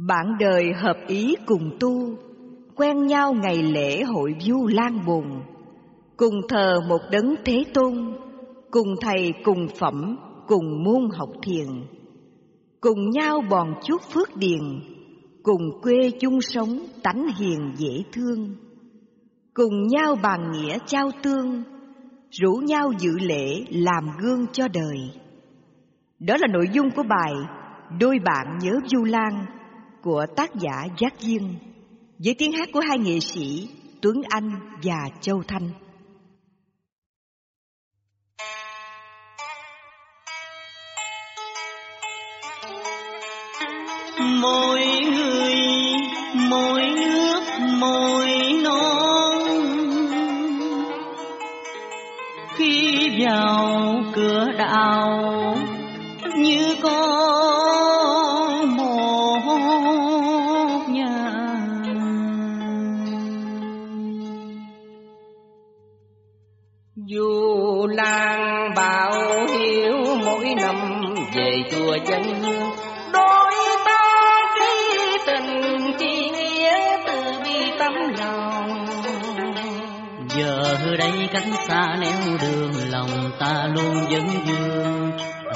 Bạn đời hợp ý cùng tu, quen nhau ngày lễ hội Vu Lan Bồn, cùng thờ một đấng Thế Tôn, cùng thầy cùng phẩm, cùng môn học thiền, cùng nhau bòn chuốt phước điền, cùng quê chung sống tánh hiền dễ thương, cùng nhau bàn nghĩa trao tương, rủ nhau dự lễ làm gương cho đời. Đó là nội dung của bài Đôi bạn nhớ Vu Lan của tác giả Giác Duyên, với tiếng hát của hai nghệ sĩ Tuấn Anh và Châu Thanh. Mỗi người mỗi nước mỗi non, khi vào cửa đạo như có một nhà. Vu Lan bảo hiếu mỗi năm về chùa dân hương, đôi ta ký tình chi nghĩa từ bi tấm lòng. Giờ đây cách xa nẻo đường, lòng ta luôn vấn vương.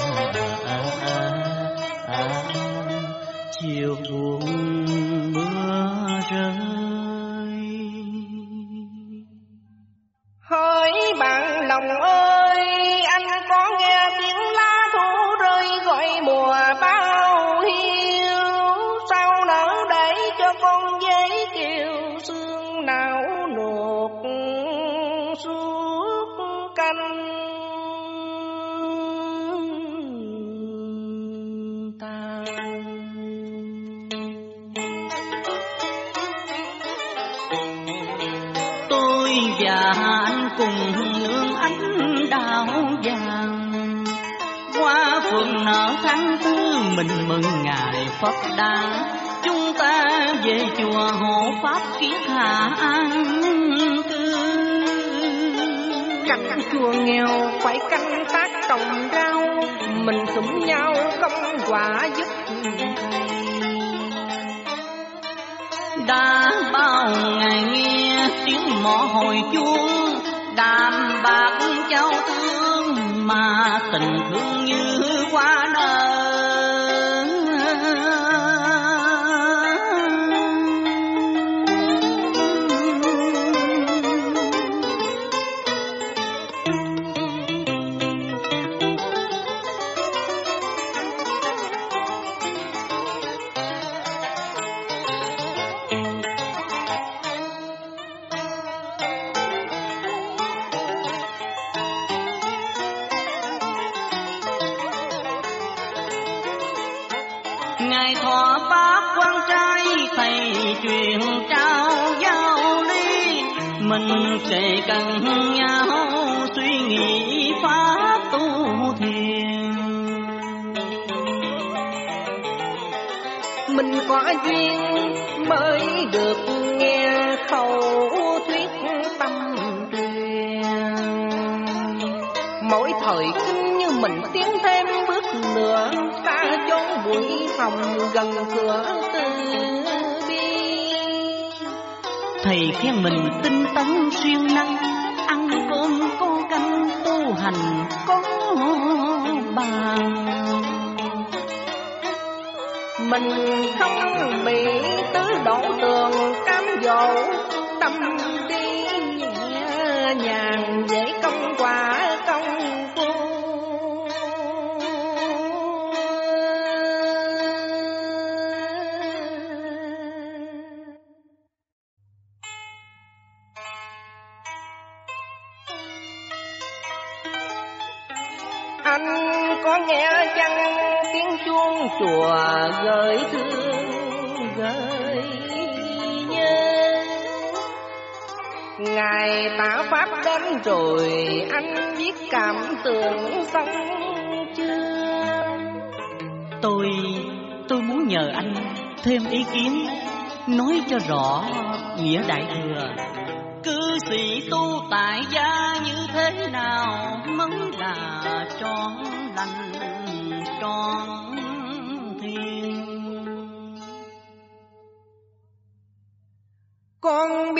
Chiều buồn mưa rơi. Hỡi bạn lòng ơi, anh có nghe tiếng lá thu rơi gọi mùa bao hiu, sao nỡ để cho con dế kiều sương não nuột suốt canh ta. Tôi và anh cùng hưởng ánh đào vàng, qua phường nở tháng tư mình mừng ngày Phật đản. Chúng ta về chùa hộ pháp kiết hạ an cư. Cạnh chùa nghèo phải canh tác trồng rau, mình sum nhau công quả giúp thầy. Đã bao ngày nghe tiếng mõ hồi chuông, đàm bạc trao thương mà tình thương như hoa nở. Ngày thọ pháp quan trai thầy truyền trao giáo lý, mình sẽ cần nhau suy nghĩ pháp tu thiền. Mình có duyên mới được nghe khẩu thuyết tâm truyền, mỗi thời kinh như mình tiến thêm bước nữa, xa chốn bụi phòng gần cửa từ bi. Thầy khen mình tinh tấn siêng năng, ăn cơm có canh tu hành có bàn. Mình không bị tứ đổ tường cám dỗ, tâm đi nhẹ nhàng dễ công quả công phu. Anh có nghe chăng tiếng chuông chùa gợi thương gợi nhớ, ngày tạ pháp đến rồi anh biết cảm tưởng xong chưa? Tôi muốn nhờ anh thêm ý kiến, nói cho rõ nghĩa đại thừa. Cư sĩ tu tại gia như thế nào mới là trọn lành trọn thiên?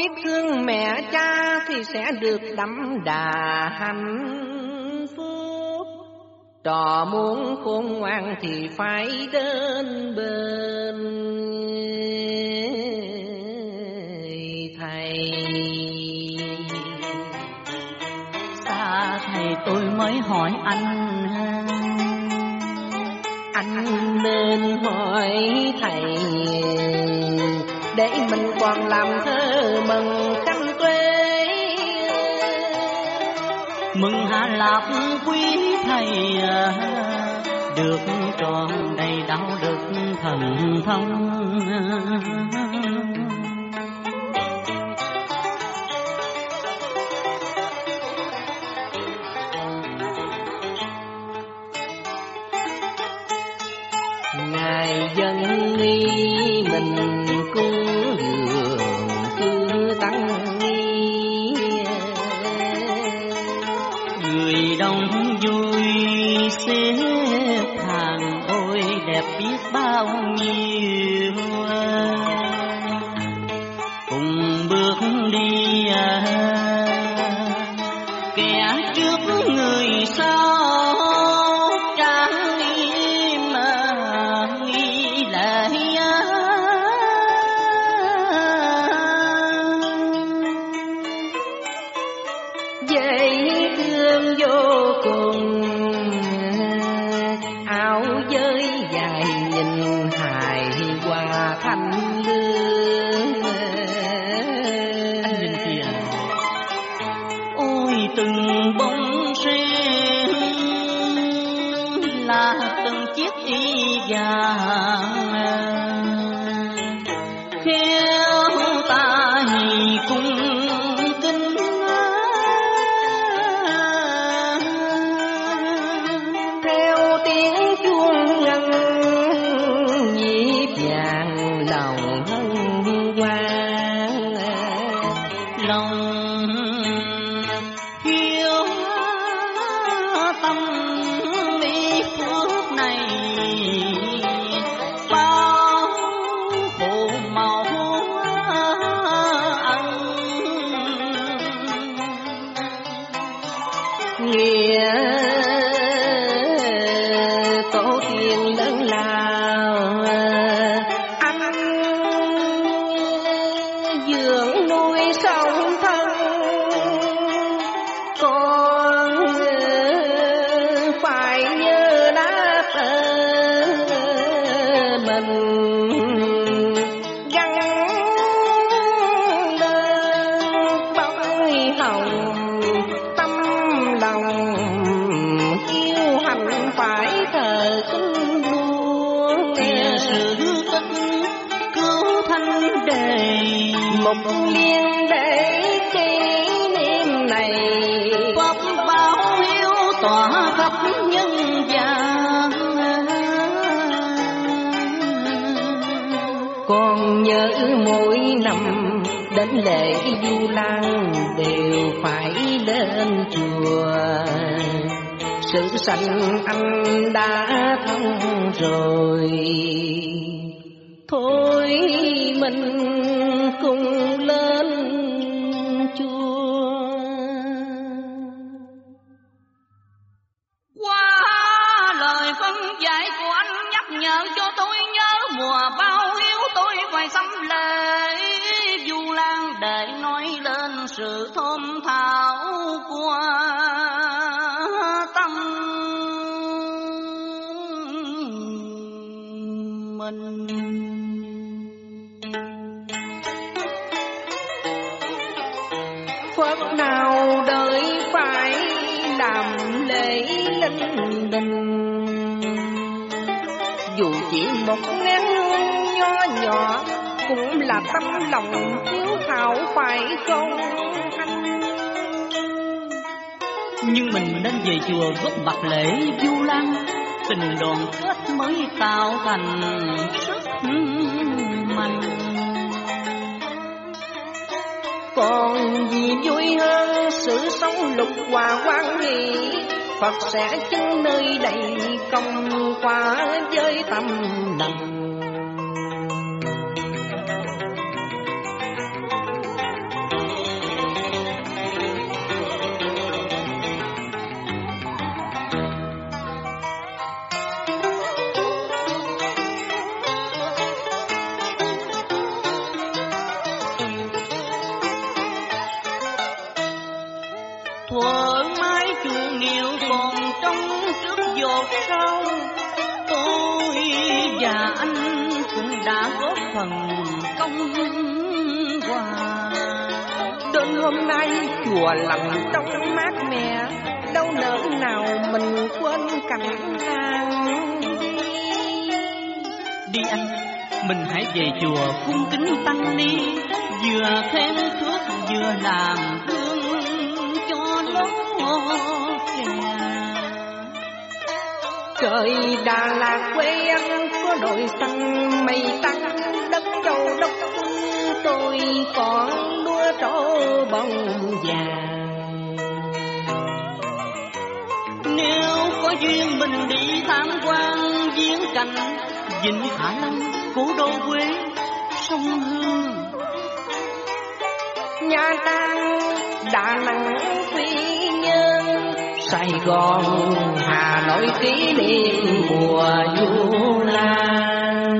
biết thương mẹ cha thì sẽ được đậm đà hạnh phúc. Trò muốn khôn ngoan thì phải đến bên thầy. Xa thầy tôi mới hỏi anh nên hỏi thầy để mình còn làm thơ mừng canh tuế. Mừng Hạ Lạp quý thầy, được tròn đầy đạo đức thần thông. Ngài dân nghi mình cúng dường chư tăng nghi, người đông vui xếp hàng ôi đẹp biết bao nhiêu. Cùng bước đi kẻ trước người sau, khéo tai cung kính, theo tiếng chuông ngân nhịp nhàng lòng hân hoan. Lòng hiếu tâm bi phước này bao phụ mẫu ân. Nghĩa tổ tiên lớn lao anh dưỡng nuôi sống thân, con phải nhớ đáp mình gắn lên bóng hồng tâm lòng yêu hành phải thờ kính luôn. Kìa sự tích cứu thanh đề, Một liên để kỷ niệm này pháp báo hiếu tỏa khắp nhân gian. con nhớ mỗi năm đến lễ Du Lan đều phải lên chùa. Sự sanh anh đã thông rồi, thôi mình cùng lên chùa. Qua lời phân giải của anh nhắc nhở cho tôi nhớ mùa bao hiếu tôi phải xăm lễ Du Lan để nói lên sự thơm thảo của tâm mình. Phật nào đợi phải làm lễ linh đình, dù chỉ một nén hương nho nhỏ cũng là tâm lòng hiếu thảo phải không anh? Nhưng mình nên về chùa góp mặt lễ Du Lan, tình đoàn kết mới tạo thành sức mạnh. Còn gì vui hơn sự sống lục hòa hoan hỷ, Phật sẽ chứng nơi đây công quả với tâm lòng. sao? Tôi và anh cũng đã góp phần công hòa. Đến hôm nay chùa lành trong mát mẻ, đâu nỡ nào mình quên cảnh nàng. Đi anh, mình hãy về chùa cung kính tăng ni, vừa thêm phước vừa làm hương cho nó kè. Trời Đà Lạt quê anh có đồi xanh mây tắt, đất châu đốc tôi còn đua trổ bông vàng. Nếu có duyên mình đi tham quan viếng cảnh Vịnh Hạ Long, cố đô Huế, sông Hương, Nha Trang, Đà Nẵng, Quy Nhơn, Sài Gòn, Hà Nội kỷ niệm mùa Vu Lan.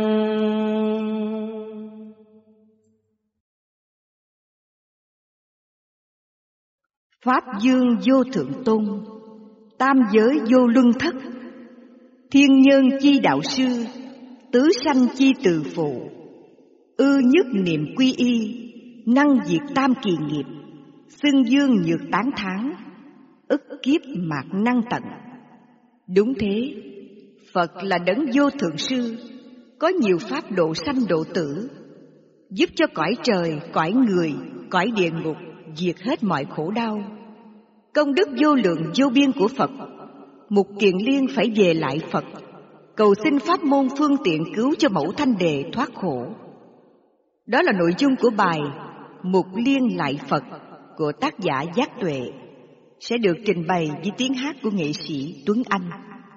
Pháp dương vô thượng tôn, tam giới vô luân thất, thiên nhân chi đạo sư, tứ sanh chi từ phụ, ư nhất niệm quy y, năng diệt tam kỳ nghiệp, xưng dương nhược tán thán, ức kiếp mạt năng tận. Đúng thế, Phật là đấng vô thượng sư, có nhiều pháp độ sanh độ tử, giúp cho cõi trời, cõi người, cõi địa ngục diệt hết mọi khổ đau. Công đức vô lượng vô biên của Phật, Mục Kiền Liên phải về lại Phật, cầu xin pháp môn phương tiện cứu cho mẫu Thanh Đề thoát khổ. Đó là nội dung của bài Mục Liên lại Phật của tác giả Giác Tuệ, sẽ được trình bày với tiếng hát của nghệ sĩ Tuấn Anh.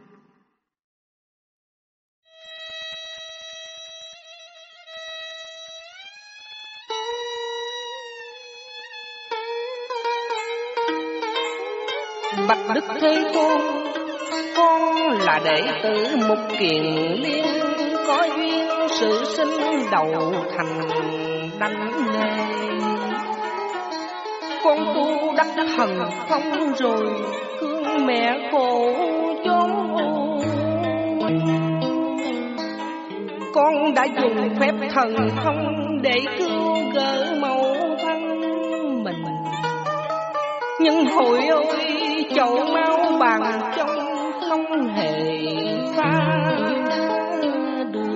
Bạch Đức Thế Tôn, con là đệ tử Mục Kiền Liên, có duyên sự sinh đầu thành đảnh nghề. Con tu đắc thần thông rồi, thương mẹ khổ chốn u. Con đã dùng phép thần thông để cứu gỡ mẫu thân mình. Nhưng hồi ơi, chậu máu bằng trong không hề pha được.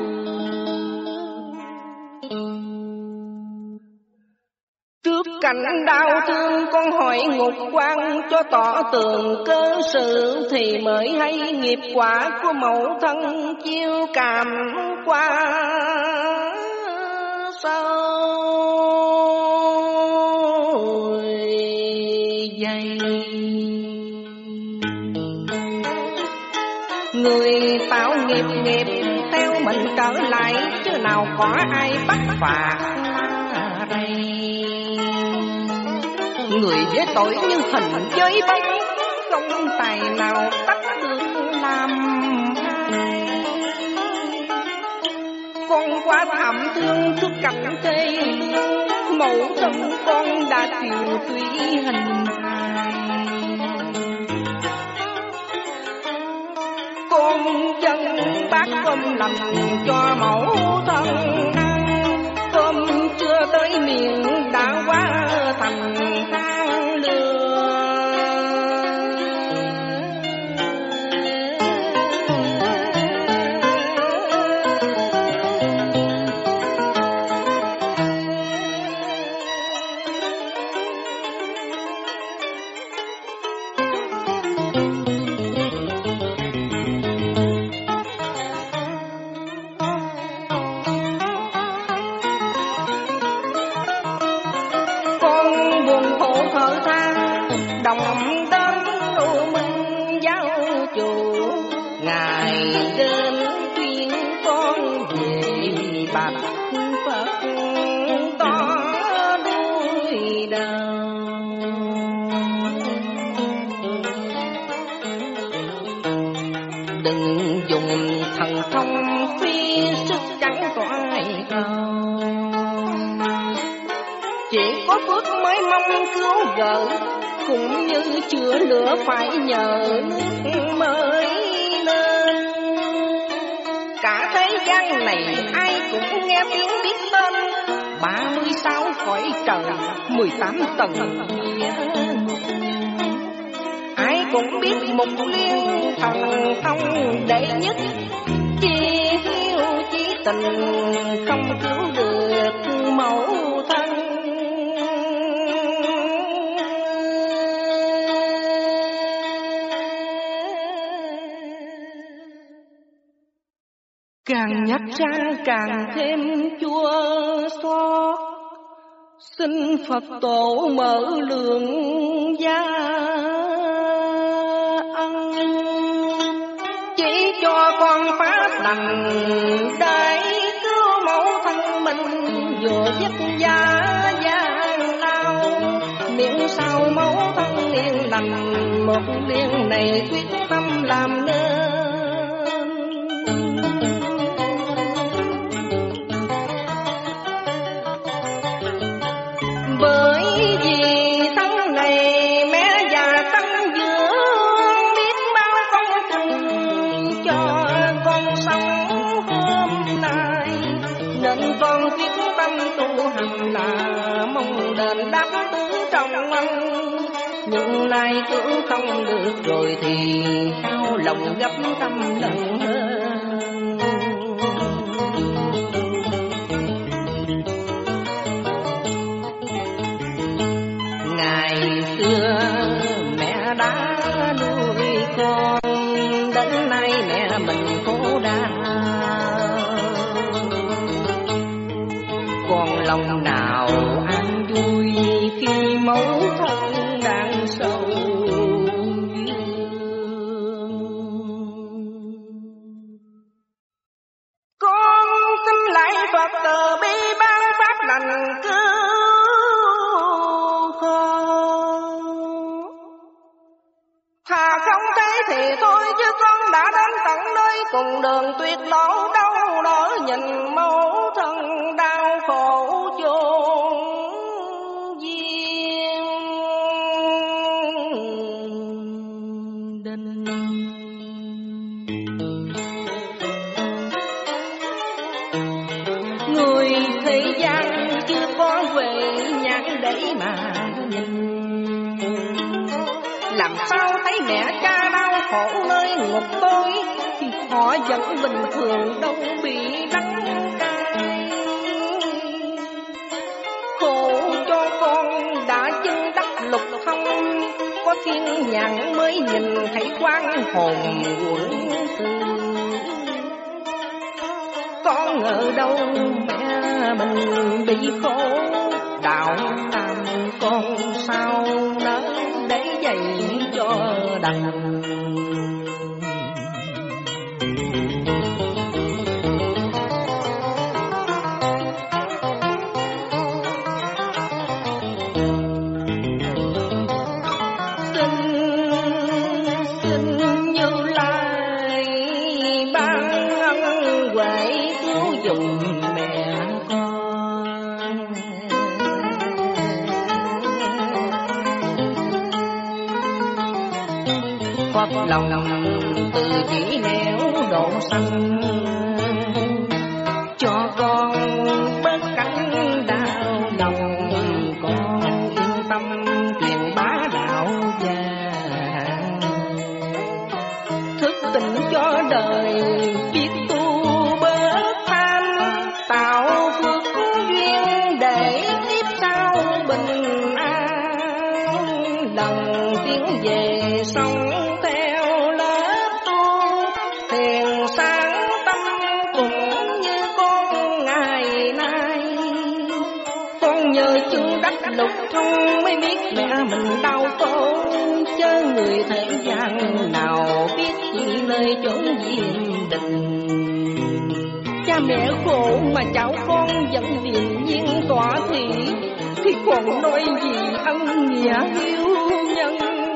Trước cảnh đau thương, con hỏi ngục quan cho tỏ tường cơ sự, thì mới hay nghiệp quả của mẫu thân chiêu cảm qua sau dây. Người tạo nghiệp nghiệp theo mình trở lại, chứ nào có ai bắt phạt đây. Người với tội như hình với bóng, không tài nào tắt được làm hai. Con quá thảm thương trước cảnh thê lương, mẫu thân con đã chịu tùy hình hài. Con chân bác cơm lành cho mẫu thân ăn, cơm chưa tới miệng đã quá thành than lừa. Đồng đến u minh giáo chủ, ngày đến khuyên con về bạch Phật to đuôi đầu. Đừng dùng thần thông phi sức chẳng có ai đâu, chỉ có phước mới mong cứu gỡ, cũng như chữa lửa phải nhờ nước mới gian này ai cũng nghe tiếng biết tên 36 cõi trời 18 tầng địa, ai cũng biết Mục Liên thần thông đệ nhất, chi hiếu chí tình không cứu được mẫu thân. Càng nhắc ra càng thêm chua xót, xin Phật tổ mở lượng gia ân, chỉ cho con pháp lành đại cứu mẫu thân mình vừa dứt gia gian lao, miễn sao mẫu thân yên lành Mục Liên này quyết tâm làm nên. Bởi vì thân này mẹ già tăng dưỡng biết bao công trình cho con sống hôm nay, nên con quyết tâm tu hành là mong đền đáp tứ trọng ân. Nhưng nay cũng không được rồi thì đau lòng gấp trăm lần hơn. Xưa mẹ đã nuôi con, đến nay mẹ mình khổ đau, còn lòng nào an vui khi mẫu thân đang sầu dương. Con xin lại Phật từ bi ban pháp lành cứu không thế thì thôi, chứ con đã đến tận nơi cùng đường tuyệt lộ, đâu nỡ nhìn mẫu thân đau khổ chôn viên đình. Người thế gian chưa có về nhãn để mà nhìn, làm sao thấy mẹ cha đau khổ nơi ngục tối, thì họ vẫn bình thường đâu bị đắng cay. Khổ cho con đã chân đắc lục thông, có thiên nhãn mới nhìn thấy quan hồn quẩn tư. Con ở đâu mẹ mình bị khổ, đạo làm con sao nỡ để dạy cho đành. Xin Như Lai ban ân huệ cứu giùm mẹ con. Phật lòng từ chỉ nẻo độ sanh, cho con bớt cánh đau lòng, con yên tâm truyền bá đạo vàng, thức tỉnh cho đời biết tu bớt tham, tạo phước duyên để tiếp sau bình an. Lần tiến về sống theo lớp tu, thiền sáng tâm cũng như con ngày nay. Con nhờ chứng đắc lục thông mới biết mẹ mình đau khổ, chớ người thế gian nào biết gì nơi chốn diêm đình. Cha mẹ khổ mà cháu con vẫn điềm nhiên tỏa thị, thì còn nói gì ân nghĩa hiếu nhân.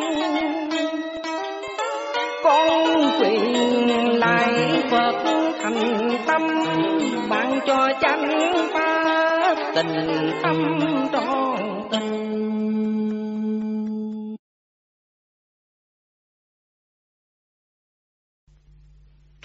Con nguyện lại Phật thành tâm, ban cho chánh pháp tình tâm trọn tình.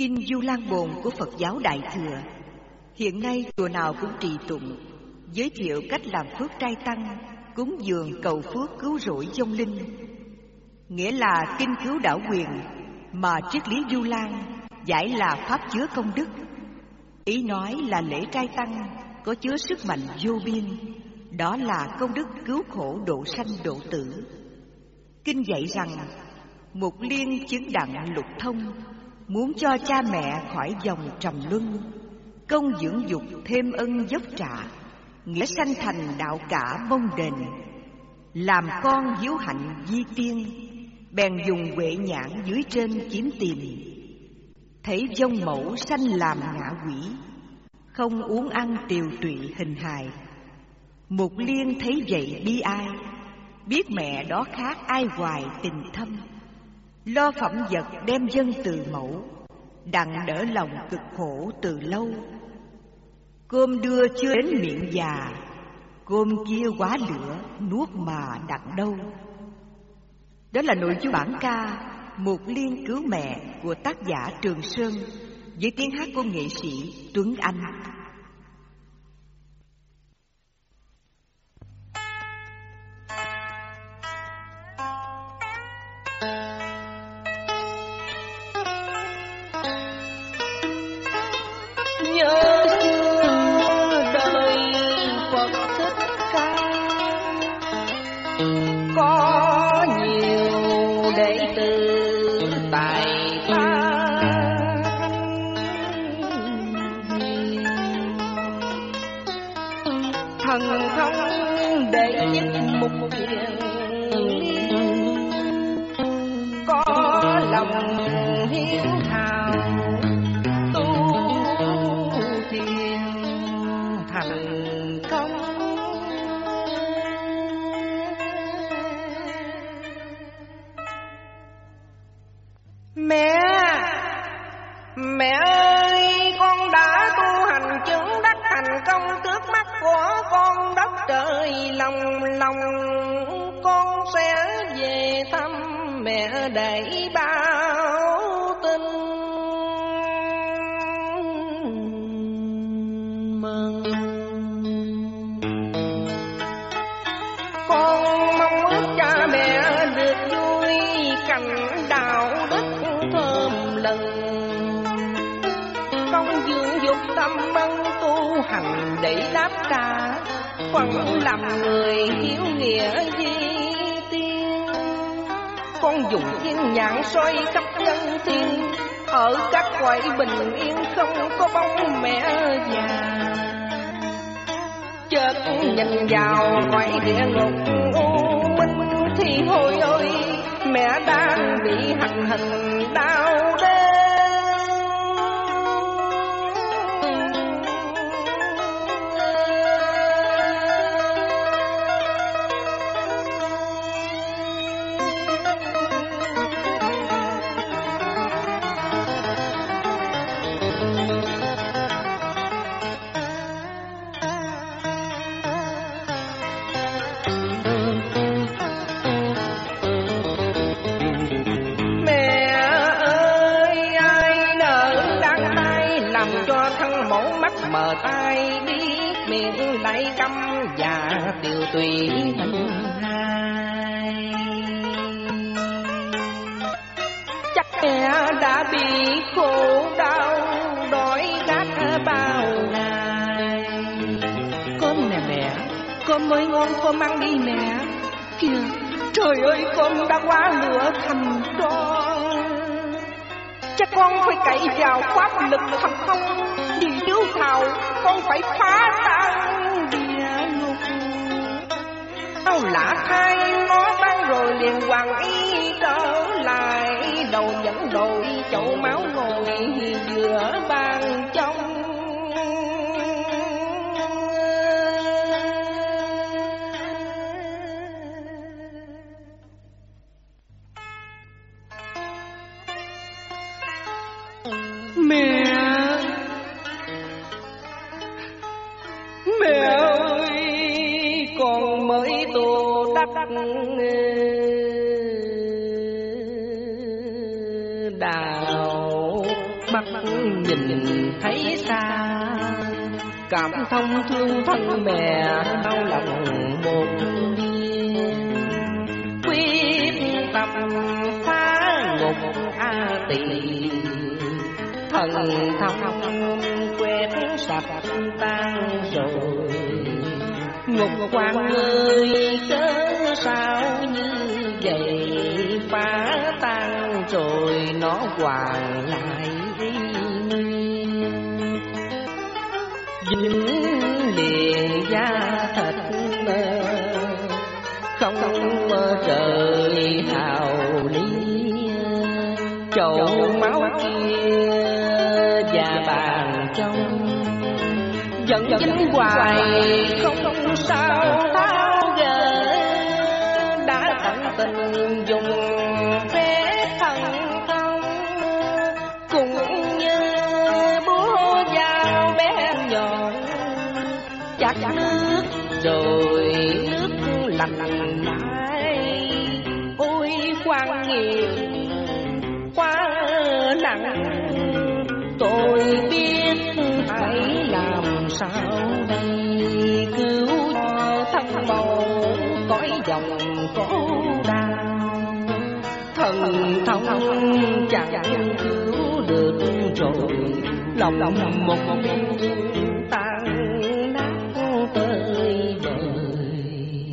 Kinh Du Lan Bồn của Phật giáo Đại Thừa hiện nay chùa nào cũng trì tụng, giới thiệu cách làm phước trai tăng, cúng dường cầu phước cứu rỗi vong linh. Nghĩa là kinh cứu đảo quyền, mà triết lý Du Lan giải là pháp chứa công đức. Ý nói là lễ trai tăng có chứa sức mạnh vô biên, đó là công đức cứu khổ độ sanh độ tử. Kinh dạy rằng Mục Liên chứng đặng lục thông, muốn cho cha mẹ khỏi dòng trầm luân, công dưỡng dục thêm ân dốc trả, nghĩa sanh thành đạo cả mong đền. Làm con hiếu hạnh di tiên, bèn dùng huệ nhãn dưới trên kiếm tìm. Thấy vong mẫu sanh làm ngạ quỷ, không uống ăn tiều tụy hình hài. Mục Liên thấy vậy bi ai, biết mẹ đó khác ai hoài tình thâm. Lo phẩm vật đem dân từ mẫu, đặng đỡ lòng cực khổ từ lâu. Cơm đưa chưa đến miệng già, cơm kia quá lửa nuốt mà đặng đâu. Đó là nội dung bản ca Mục Liên cứu mẹ của tác giả Trường Sơn, với tiếng hát của nghệ sĩ Tuấn Anh. Nhớ xưa đời Phật Thích Ca, có nhiều đệ tử tài ba thần thông đệ nhất mục kiền, có lòng hiếu thảo thành công. Mẹ ơi, con đã tu hành chứng đắc thành công trước mắt của con đất trời lòng. Con sẽ về thăm mẹ để báo tin mừng. Con mong ước cha mẹ được vui cảnh đạo đức thơm lừng, con dưỡng dục tâm ân tu hành để đáp trả phận làm người hiếu nghĩa di tiên. Con dùng thiên nhãn soi khắp nhân thiên, ở các cõi bình yên không có bóng mẹ già. Chợt nhìn vào cõi địa ngục u minh thì hồi ơi, mẹ đang bị hành hình đau đớn. Mờ tai biết miệng lại câm và tiều tùy hình hài. Chắc mẹ đã bị khổ đau đói khát bao ngày. Cơm nè mẹ, cơm mới ngon cơm ăn đi mẹ. Kìa, trời ơi, cơm đã quá lửa thành tro. Chắc con phải cậy vào pháp lực thần thông, vì nếu thào con phải phá tan địa ngục. Âu lạ thay nó tan rồi liền hoàng y trở lại, đầu dẫn đội chậu máu ngồi giữa bàn trong. Mẹ ơi, con mới tu đắc đạo bắt thấy xa, cảm thông thương thân mẹ đau lòng một đêm, quyết tâm phá ngục A Tỳ, thần thông quét sạch tan rồi. Ngục quan ơi cớ sao như vậy, phá tan rồi nó hoàn lại dính liền da thịt không trời hào lý, chậu máu kia và bàn trong vẫn dính hoài không sao tháo gỡ. Đã tận tình dùng phép thần thông, cũng như búa dao bé nhọn chặt nước rồi nước lạnh lại. Ôi quan nghiệt quá nặng, tôi biết phải làm sao đây, cứu cho thân mẫu cõi dòng khổ đau. Thần thông chẳng cứu được rồi, lòng một tan nát tới đời.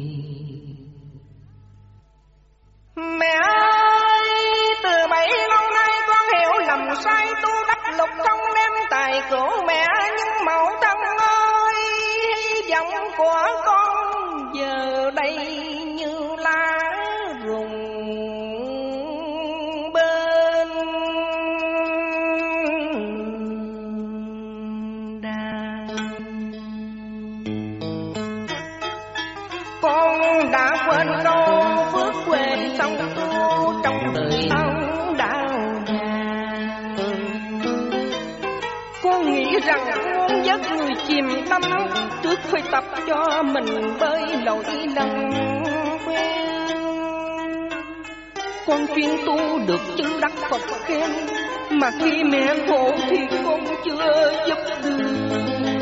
Mẹ ơi, từ bấy lâu nay con hiểu lầm sai, tu đắc lục không đem tài của mẹ, nhưng mẫu thân ơi, hy vọng của con giờ đây như lá rụng bên đàn. Con đã quên câu phước huệ xong tu trong đời ông đạo già. Con nghĩ rằng muốn dắt người chìm tâm, trước phải tập cho mình bơi lội lòng quen. Con chuyên tu được chứng đắc Phật khen, mà khi mẹ khổ thì con chưa giúp được.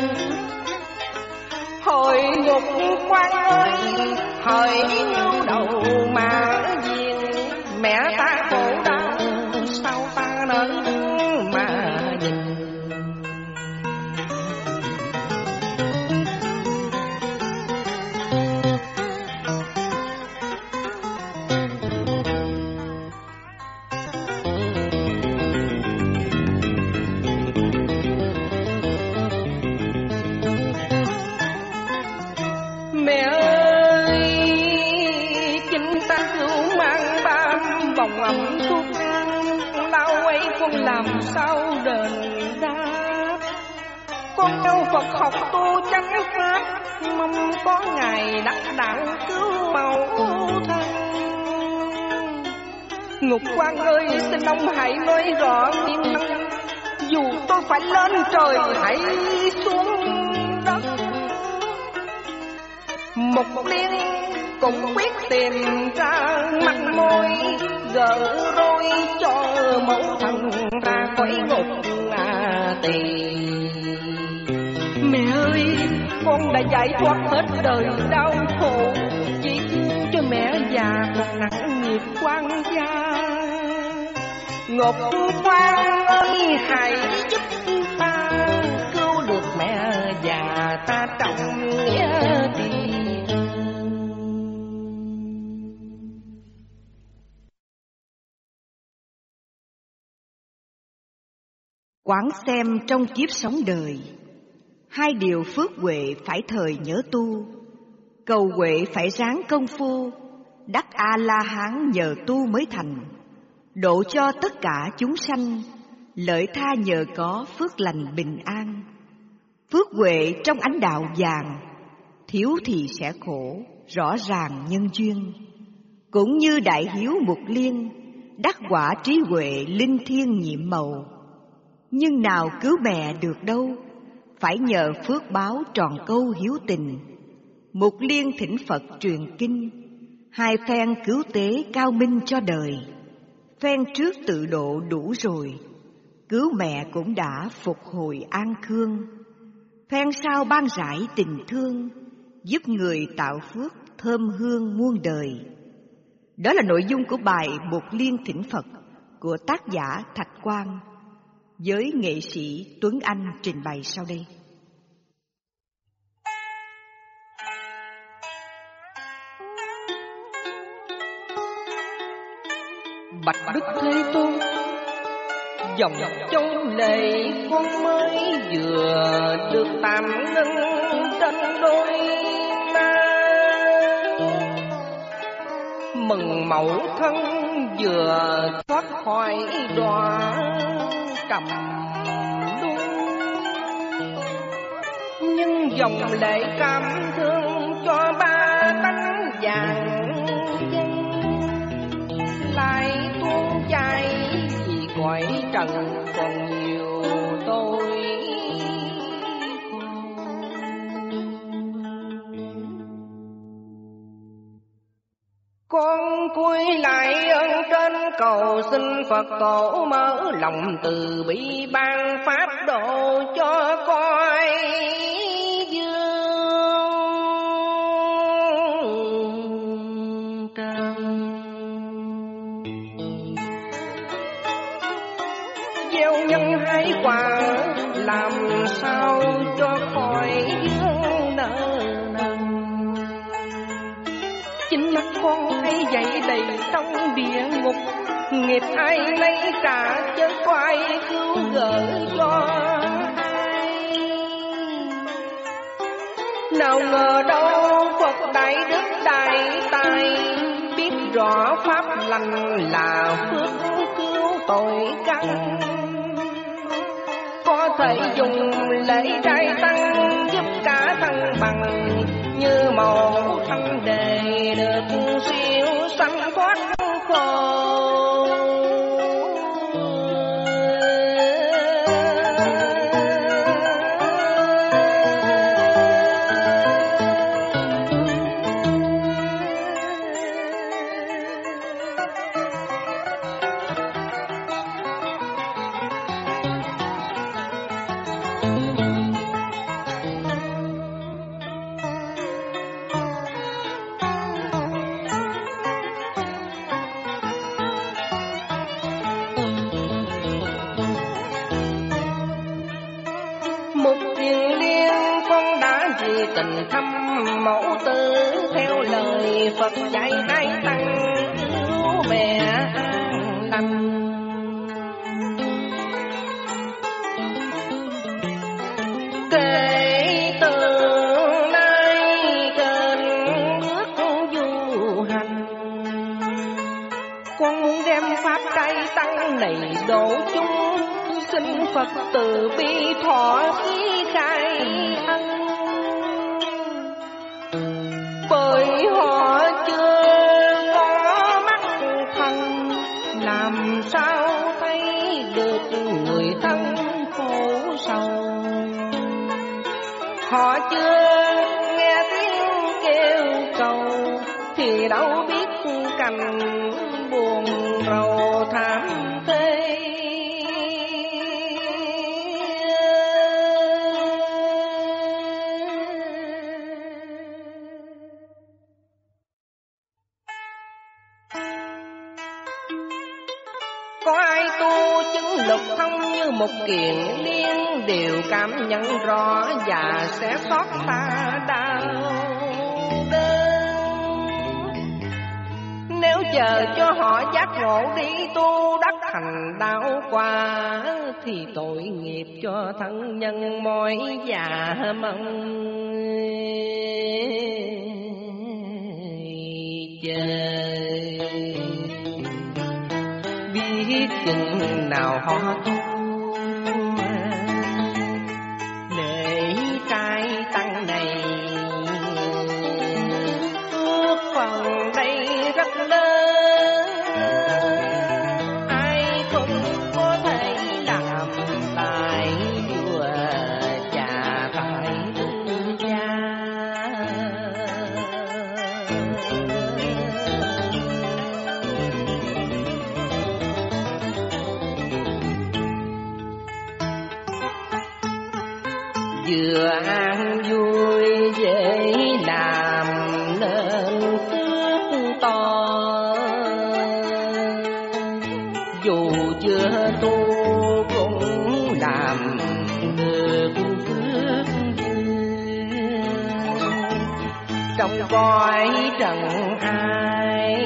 Hồi ngục quan ơi, hồi ngưu đầu mà diện, mẹ ta khổ đau sao ta nỡ mà nhìn. Mẹ ơi, chính ta cứu mang bám vòng ẩm thuốc thang, lao ấy con làm sao đền đáp. Con đâu Phật học tu chánh pháp, mong có ngày đắc đạo cứu mẫu thân. Ngục quan ơi, xin ông hãy nói rõ nguyên nhân, dù tôi phải lên trời hãy xuống đất. Một Liên cũng quyết tìm ra manh mối, gỡ rối cho mẫu thân ra khỏi ngục A Tỳ. Mẹ ơi, con đã giải thoát hết đời đau khổ, chỉ cho mẹ già còn nặng nghiệp quan gia. Ngục quan ơi, hãy giúp ta cứu được mẹ già ta trong nghĩa tình. Quán xem trong kiếp sống đời, hai điều phước huệ phải thời nhớ tu. Cầu huệ phải ráng công phu, đắc A-la-hán nhờ tu mới thành. Độ cho tất cả chúng sanh, lợi tha nhờ có phước lành bình an. Phước huệ trong ánh đạo vàng, thiếu thì sẽ khổ, rõ ràng nhân duyên. Cũng như đại hiếu Mục Liên, đắc quả trí huệ linh thiêng nhiệm màu. Nhưng nào cứu mẹ được đâu, phải nhờ phước báo tròn câu hiếu tình. Mục Liên thỉnh Phật truyền kinh, hai phen cứu tế cao minh cho đời. Phen trước tự độ đủ rồi, cứu mẹ cũng đã phục hồi an khương. Phen sau ban rải tình thương, giúp người tạo phước thơm hương muôn đời. Đó là nội dung của bài Một Liên Thỉnh Phật của tác giả Thạch Quang, với nghệ sĩ Tuấn Anh trình bày sau đây. Bạch Đức Thế Tôn, dòng châu lệ con mới vừa được tạm ngưng trên đôi má. Mừng mẫu thân vừa thoát khỏi đọa cầm đuôi, nhưng dòng lệ cảm thương cho ba tánh vàng lại tuôn chảy, vì cõi trần còn nhiều tôi. Con cúi lại ơn trên cầu xin Phật tổ mở lòng từ bi ban pháp độ cho coi dương trần. Gieo nhân hái quả làm sao cho khỏi dương nợ nần. Chính mắt con thấy vậy đầy trong địa ngục, nghiệp ai lấy cả chứ có ai cứu gỡ cho ai. Nào ngờ đâu Phật đại đức đại tài, biết rõ pháp lành là phước cứu tội căn. Có thể dùng lễ trai tăng giúp cả thăng bằng, như màu thanh đề được siêu sanh thoát khổ. Tình thăm mẫu tử theo lời Phật dạy hai tăng cứu mẹ an lành. Kể từ nay trên bước du hành, con muốn đem pháp trai tăng này độ chúng, xin Phật từ bi thọ ký khai ân. Bởi họ chưa có mắt thân, làm sao thấy được người thân khổ sầu. Họ chưa nghe tiếng kêu cầu, thì đâu biết cảnh buồn rầu thảm thê. Có ai tu chứng lục thông như một kiện liên, đều cảm nhận rõ và sẽ xót xa đau đớn. Nếu chờ cho họ giác ngộ đi tu đắc thành đạo quả, thì tội nghiệp cho thân nhân mỏi già mong chờ. Biết chừng nào họ tu lễ trai tăng này, phước phần đây rất lớn, ai cũng có thể làm tài vua cha phải tư gia. an vui dễ làm nên phước to. Dù chưa tu cũng làm được phước duyên, trong cõi trần ai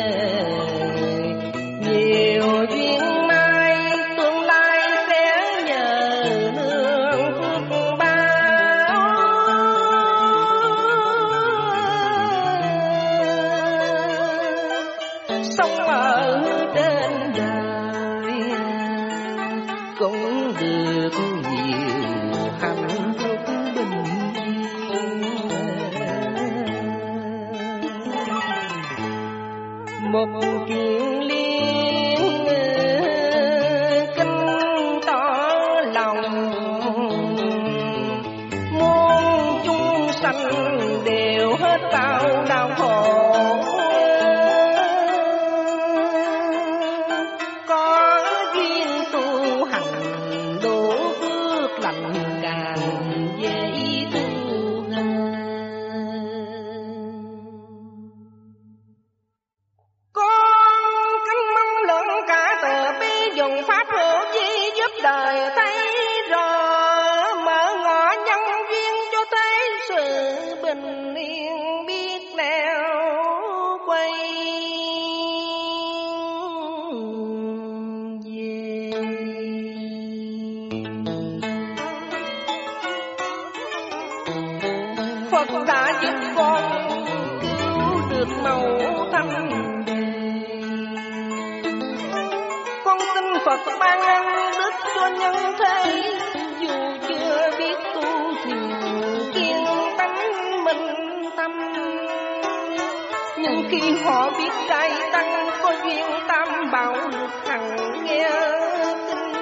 nhiều duyên mai, tương lai sẽ nhờ nương phước báo. Sống ở trên đời cũng được nhiều hạnh phúc bình yên. Một chuyện liên kinh tỏ lòng, muôn chúng sanh đều hết bao đau khổ. Có duyên tu hành đủ phước lành càng dễ tu hơn. Con kính mong lượng cả từ bi dùng pháp hữu vi giúp đời thấy rõ, mở ngõ nhân duyên cho thế sự bình yên biết nẻo quay về. Phật đã giúp con cứu được màu thâm đề. Con tin Phật ban ân đức cho nhân thế, dù chưa biết tu thì kiên tánh minh tâm. Nhưng khi họ biết trai tăng có duyên tam bảo được hằng nghe kinh,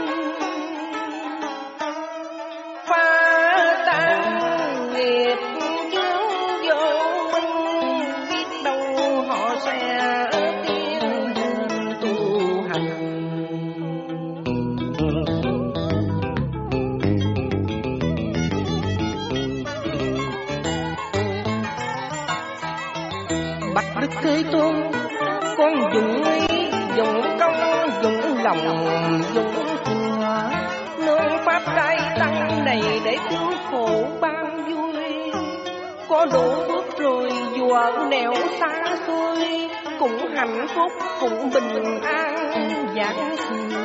phá tan nghiệp chướng vô minh, biết đâu họ sẽ tiến lên tu hành. Bạch Đức Thế Tôn, con dùng ý, dùng công, dùng lòng, dùng thừa, nương pháp trai tăng này để cứu khổ ban vui. Có đủ phước rồi dù ở nẻo xa xôi, cũng hạnh phúc, cũng bình an vạn sự.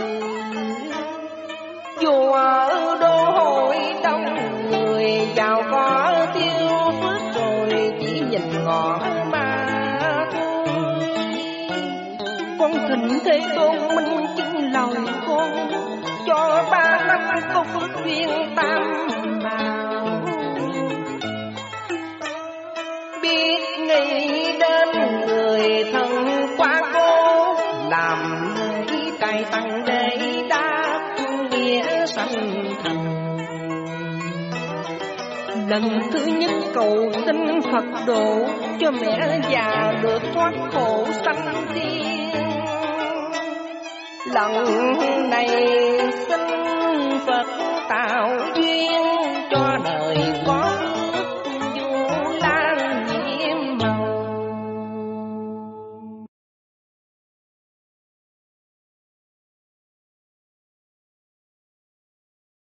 Dù ở đô hội đông người giàu có tiêu phước rồi, chỉ nhìn ngọn mà thôi. Con thỉnh Thế Tôn minh chứng lời con, cho 3 năm có phước duyên tam bảo. Biết nghĩ đến người thân quá cố, làm lễ cài tăng để đáp nghĩa sanh thành. Lần thứ nhất cầu xin Phật độ, cho mẹ già được thoát khổ sanh thiên. Lần này xin Phật tạo duyên,